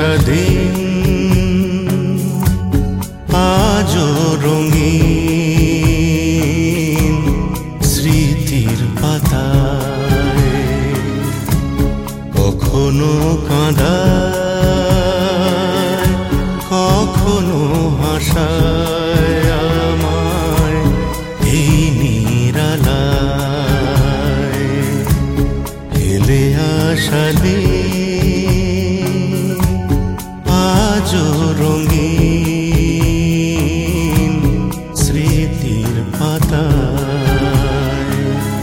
আসা দিন আজও রঙিন স্মৃতির পাতায়, কখনো কাঁদায় কখনো হাসায় আমায় এই নিরালায়। হেলে আসা দিন আজও রঙিন স্মৃতির পাতায়।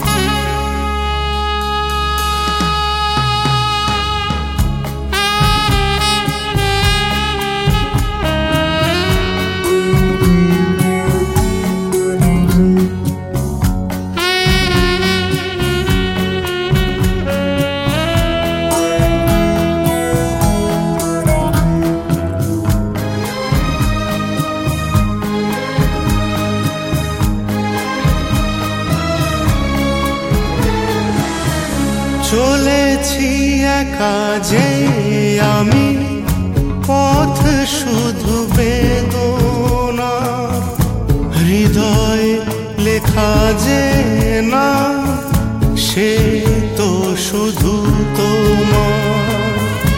চলেছি একা যে আমি, পথ শুধু বেদনা, হৃদয় লেখা যে না সে তো শুধু তোমার।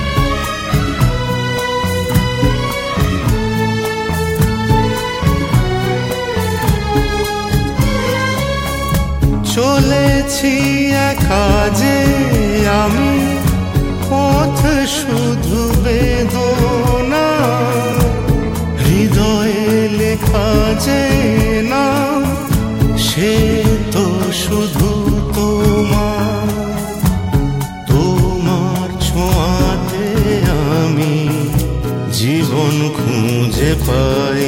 চলেছি একা যে আমি, পথ শুধু বেদনা, হৃদয়ে লেখা যে না সে তো শুধু তোমার। তোমার ছোঁয়াতে আমি জীবন খুঁজে পাই।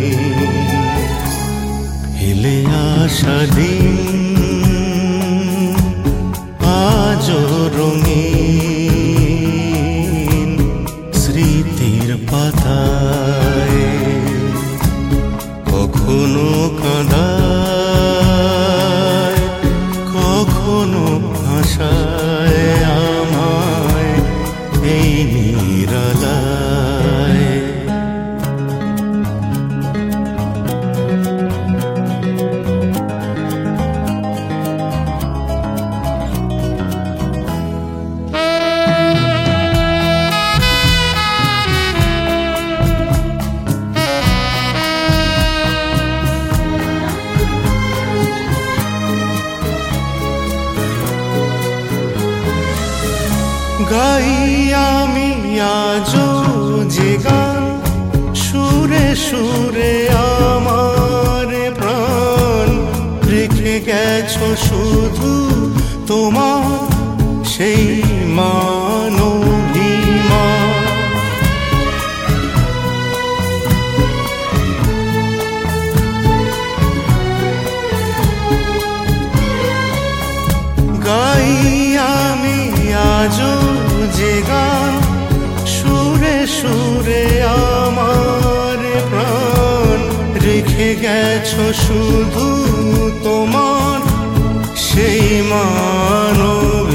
হেলে আসা দিন আজও রঙিন স্মৃতির পাতায়, কখনো কাঁদায় কখনো হাসায় আমায় এই নিরালায়। গাই আমি আজও যে গান, সুরে সুরে আমার প্রাণ, রেখে গেছো শুধু তোমার সেই মানবিমান। গাই আমি আজও যে গান, সুরে সুরে আমার প্রাণ, রেখে গেছো শুধু তোমার সেই মানব